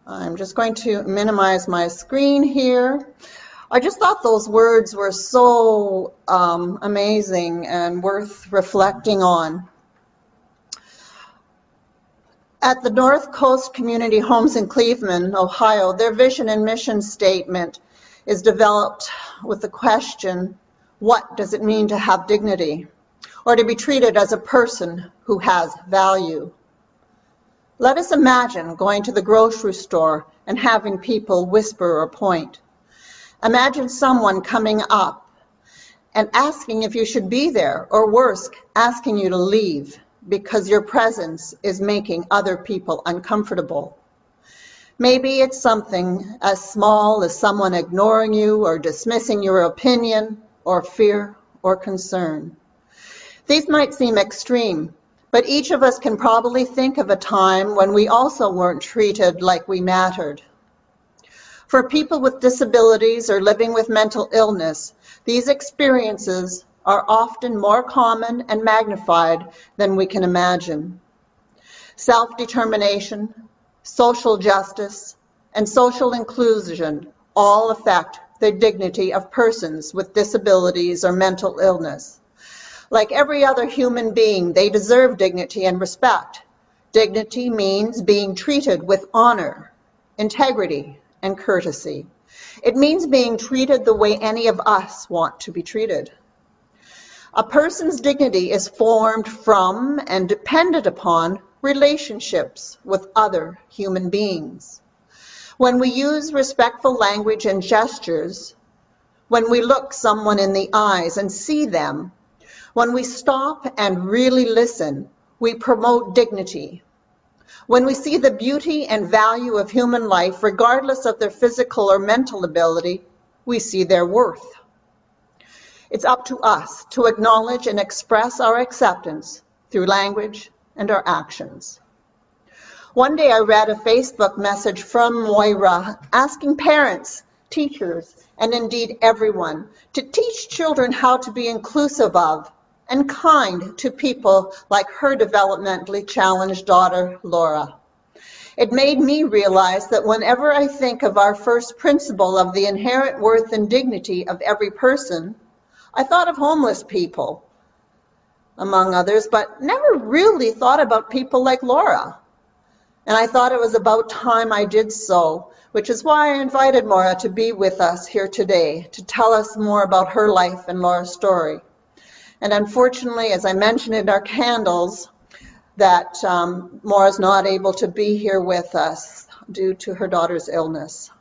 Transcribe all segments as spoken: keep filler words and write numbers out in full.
I'm just going to minimize my screen here. I just thought those words were so um, amazing and worth reflecting on. At the North Coast Community Homes in Cleveland, Ohio, their vision and mission statement is developed with the question, what does it mean to have dignity, or to be treated as a person who has value? Let us imagine going to the grocery store and having people whisper or point. Imagine someone coming up and asking if you should be there, or worse, asking you to leave because your presence is making other people uncomfortable. Maybe it's something as small as someone ignoring you or dismissing your opinion or fear or concern. These might seem extreme, but each of us can probably think of a time when we also weren't treated like we mattered. For people with disabilities or living with mental illness, these experiences are often more common and magnified than we can imagine. Self-determination, social justice, and social inclusion all affect the dignity of persons with disabilities or mental illness. Like every other human being, they deserve dignity and respect. Dignity means being treated with honor, integrity, and courtesy. It means being treated the way any of us want to be treated. A person's dignity is formed from and dependent upon relationships with other human beings. When we use respectful language and gestures, when we look someone in the eyes and see them, when we stop and really listen, we promote dignity. When we see the beauty and value of human life, regardless of their physical or mental ability, we see their worth. It's up to us to acknowledge and express our acceptance through language and our actions. One day I read a Facebook message from Moira asking parents, teachers, and indeed everyone to teach children how to be inclusive of and kind to people like her developmentally challenged daughter, Laura. It made me realize that whenever I think of our first principle of the inherent worth and dignity of every person, I thought of homeless people, among others, but never really thought about people like Laura. And I thought it was about time I did so, which is why I invited Moira to be with us here today to tell us more about her life and Laura's story. And unfortunately, as I mentioned in our candles, that um, Moira's not able to be here with us due to her daughter's illness.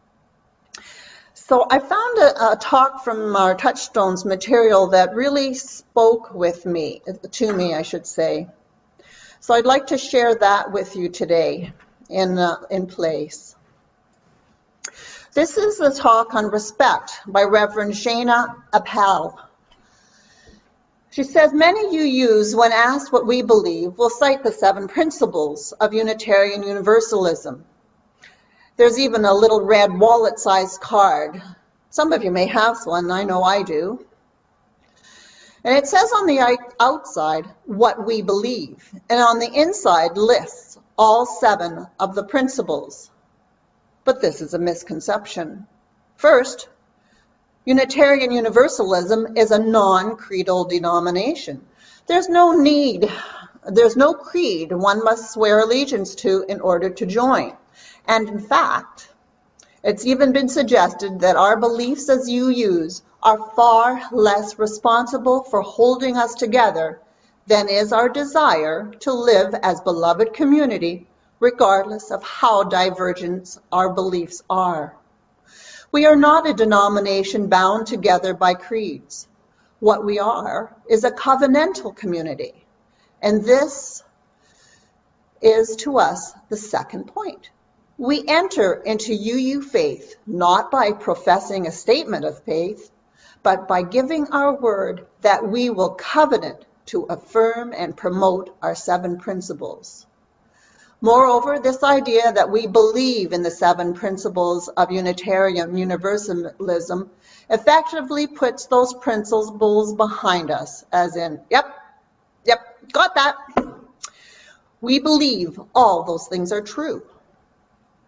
So I found a, a talk from our Touchstones material that really spoke with me, to me, I should say. So I'd like to share that with you today in, uh, in place. This is a talk on respect by Reverend Shana Appel. She says, many U Us, when asked what we believe, will cite the seven principles of Unitarian Universalism. There's even a little red wallet-sized card. Some of you may have one, I know I do. And it says on the outside what we believe, and on the inside lists all seven of the principles. But this is a misconception. First, Unitarian Universalism is a non-creedal denomination. There's no need, there's no creed one must swear allegiance to in order to join. And in fact, it's even been suggested that our beliefs as U Us are far less responsible for holding us together than is our desire to live as beloved community, regardless of how divergent our beliefs are. We are not a denomination bound together by creeds. What we are is a covenantal community. And this is to us the second point. We enter into U U faith not by professing a statement of faith, but by giving our word that we will covenant to affirm and promote our seven principles. Moreover, this idea that we believe in the seven principles of Unitarian Universalism effectively puts those principles behind us, as in, yep, yep, got that. We believe all those things are true.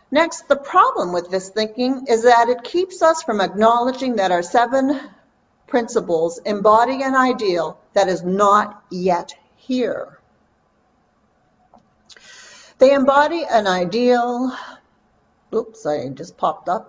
Next, the problem with this thinking is that it keeps us from acknowledging that our seven principles embody an ideal that is not yet here. They embody an ideal, oops, I just popped up.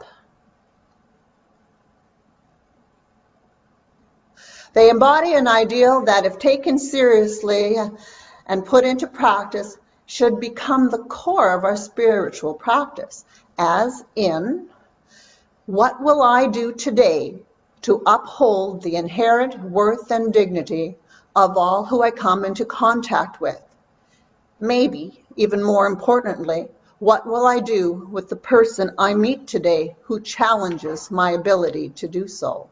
They embody an ideal that, if taken seriously and put into practice, should become the core of our spiritual practice, as in, what will I do today to uphold the inherent worth and dignity of all who I come into contact with? Maybe, even more importantly, what will I do with the person I meet today who challenges my ability to do so?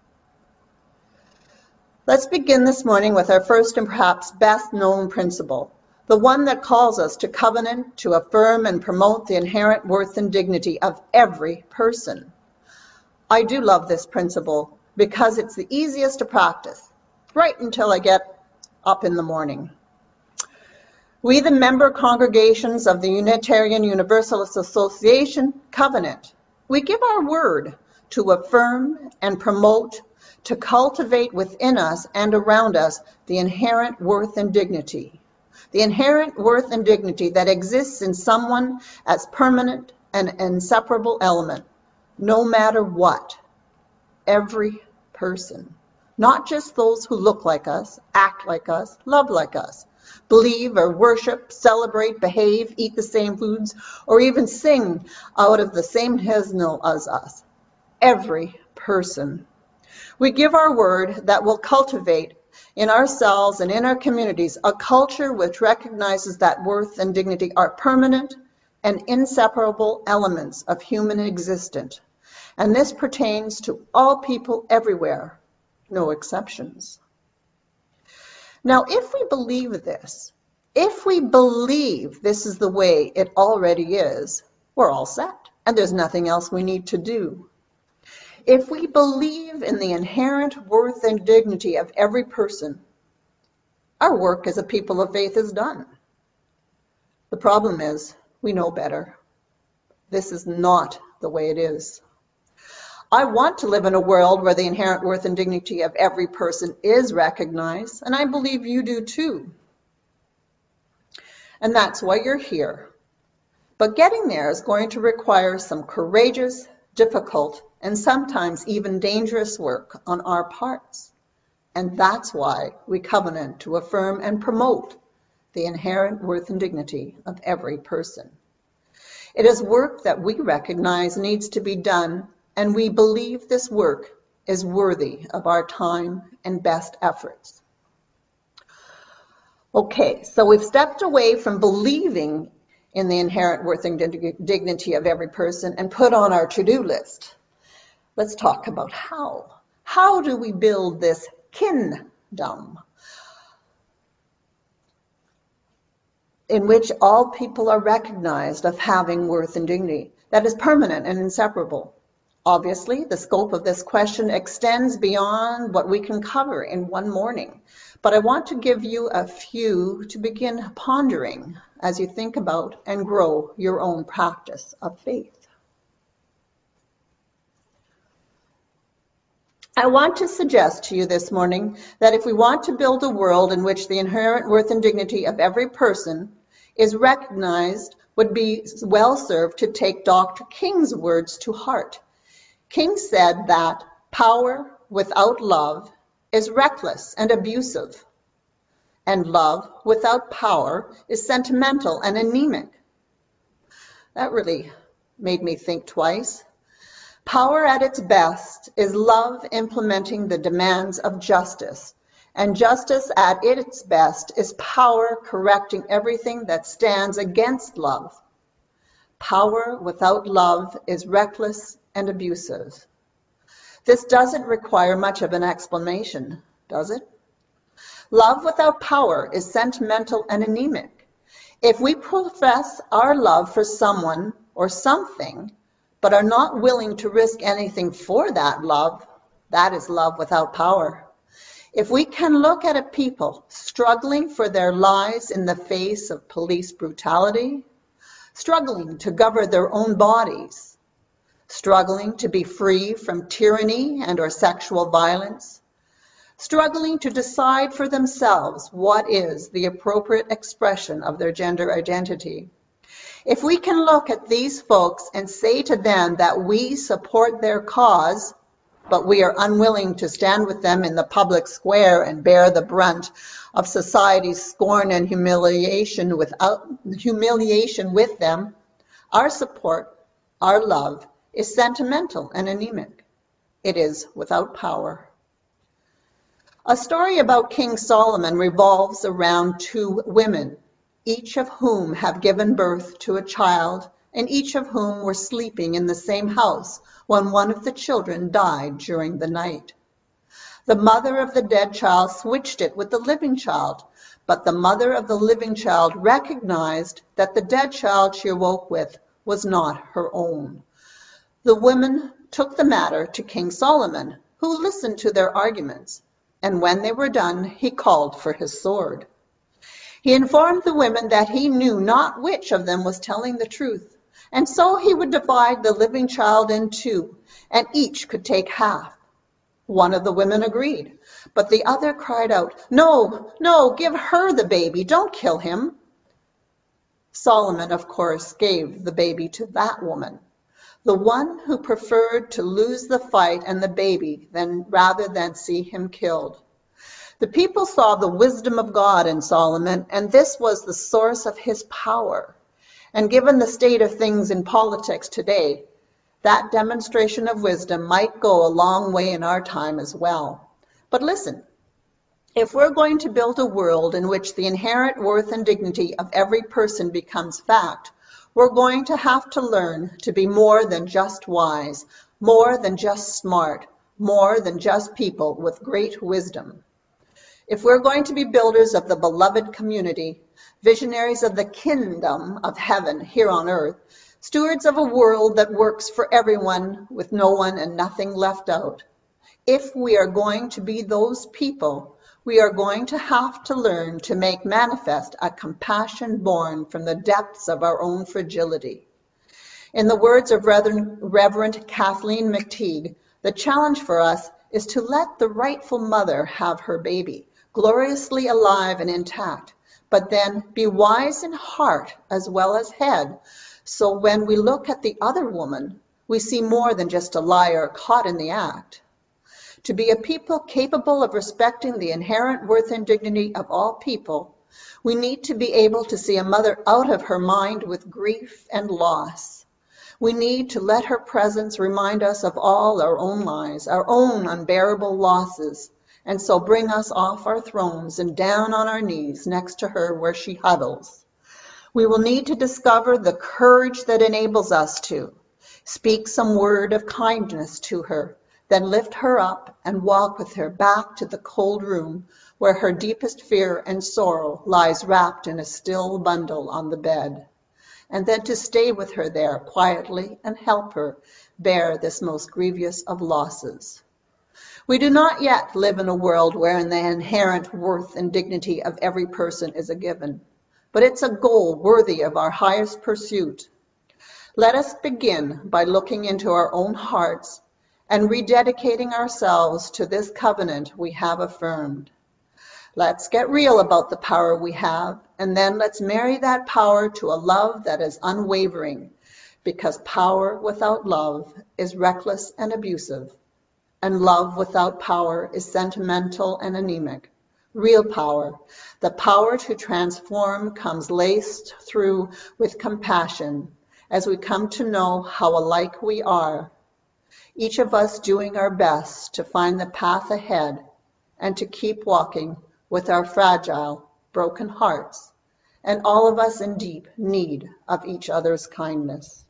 Let's begin this morning with our first and perhaps best known principle, the one that calls us to covenant to affirm and promote the inherent worth and dignity of every person. I do love this principle because it's the easiest to practice, right until I get up in the morning. We, the member congregations of the Unitarian Universalist Association, covenant. We give our word to affirm and promote, to cultivate within us and around us the inherent worth and dignity. The inherent worth and dignity that exists in someone as permanent and inseparable element, no matter what. Every person. Not just those who look like us, act like us, love like us, believe or worship, celebrate, behave, eat the same foods, or even sing out of the same hymnal as us. Every person. We give our word that will cultivate in ourselves and in our communities a culture which recognizes that worth and dignity are permanent and inseparable elements of human existence. And this pertains to all people everywhere, no exceptions. Now, if we believe this, if we believe this is the way it already is, we're all set, and there's nothing else we need to do. If we believe in the inherent worth and dignity of every person, our work as a people of faith is done. The problem is, we know better. This is not the way it is. I want to live in a world where the inherent worth and dignity of every person is recognized, and I believe you do too. And that's why you're here. But getting there is going to require some courageous, difficult, and sometimes even dangerous work on our parts. And that's why we covenant to affirm and promote the inherent worth and dignity of every person. It is work that we recognize needs to be done, and we believe this work is worthy of our time and best efforts. Okay, so we've stepped away from believing in the inherent worth and dignity of every person and put on our to-do list. Let's talk about how. How do we build this kingdom in which all people are recognized of having worth and dignity that is permanent and inseparable? Obviously, the scope of this question extends beyond what we can cover in one morning, but I want to give you a few to begin pondering as you think about and grow your own practice of faith. I want to suggest to you this morning that if we want to build a world in which the inherent worth and dignity of every person is recognized, would be well served to take Doctor King's words to heart. King said that power without love is reckless and abusive, and love without power is sentimental and anemic. That really made me think twice. Power at its best is love implementing the demands of justice, and justice at its best is power correcting everything that stands against love. Power without love is reckless and abusive. This doesn't require much of an explanation, does it? Love without power is sentimental and anemic. If we profess our love for someone or something, but are not willing to risk anything for that love, that is love without power. If we can look at a people struggling for their lives in the face of police brutality, struggling to govern their own bodies, struggling to be free from tyranny and or sexual violence, struggling to decide for themselves what is the appropriate expression of their gender identity. If we can look at these folks and say to them that we support their cause, but we are unwilling to stand with them in the public square and bear the brunt of society's scorn and humiliation without humiliation with them, our support, our love, is sentimental and anemic. It is without power. A story about King Solomon revolves around two women, each of whom have given birth to a child, and each of whom were sleeping in the same house when one of the children died during the night. The mother of the dead child switched it with the living child, but the mother of the living child recognized that the dead child she awoke with was not her own. The women took the matter to King Solomon, who listened to their arguments, and when they were done, he called for his sword. He informed the women that he knew not which of them was telling the truth, and so he would divide the living child in two, and each could take half. One of the women agreed, but the other cried out, "No, no, give her the baby, don't kill him." Solomon, of course, gave the baby to that woman, the one who preferred to lose the fight and the baby than, rather than see him killed. The people saw the wisdom of God in Solomon, and this was the source of his power. And given the state of things in politics today, that demonstration of wisdom might go a long way in our time as well. But listen, if we're going to build a world in which the inherent worth and dignity of every person becomes fact, we're going to have to learn to be more than just wise, more than just smart, more than just people with great wisdom. If we're going to be builders of the beloved community, visionaries of the kingdom of heaven here on earth, stewards of a world that works for everyone with no one and nothing left out, if we are going to be those people, we are going to have to learn to make manifest a compassion born from the depths of our own fragility. In the words of Reverend, Reverend Kathleen McTeague, the challenge for us is to let the rightful mother have her baby, gloriously alive and intact, but then be wise in heart as well as head, so when we look at the other woman, we see more than just a liar caught in the act. To be a people capable of respecting the inherent worth and dignity of all people, we need to be able to see a mother out of her mind with grief and loss. We need to let her presence remind us of all our own lies, our own unbearable losses, and so bring us off our thrones and down on our knees next to her where she huddles. We will need to discover the courage that enables us to speak some word of kindness to her, then lift her up and walk with her back to the cold room where her deepest fear and sorrow lies wrapped in a still bundle on the bed, and then to stay with her there quietly and help her bear this most grievous of losses. We do not yet live in a world wherein the inherent worth and dignity of every person is a given, but it's a goal worthy of our highest pursuit. Let us begin by looking into our own hearts and rededicating ourselves to this covenant we have affirmed. Let's get real about the power we have, and then let's marry that power to a love that is unwavering, because power without love is reckless and abusive, and love without power is sentimental and anemic. Real power, the power to transform, comes laced through with compassion as we come to know how alike we are, each of us doing our best to find the path ahead and to keep walking with our fragile, broken hearts, and all of us in deep need of each other's kindness.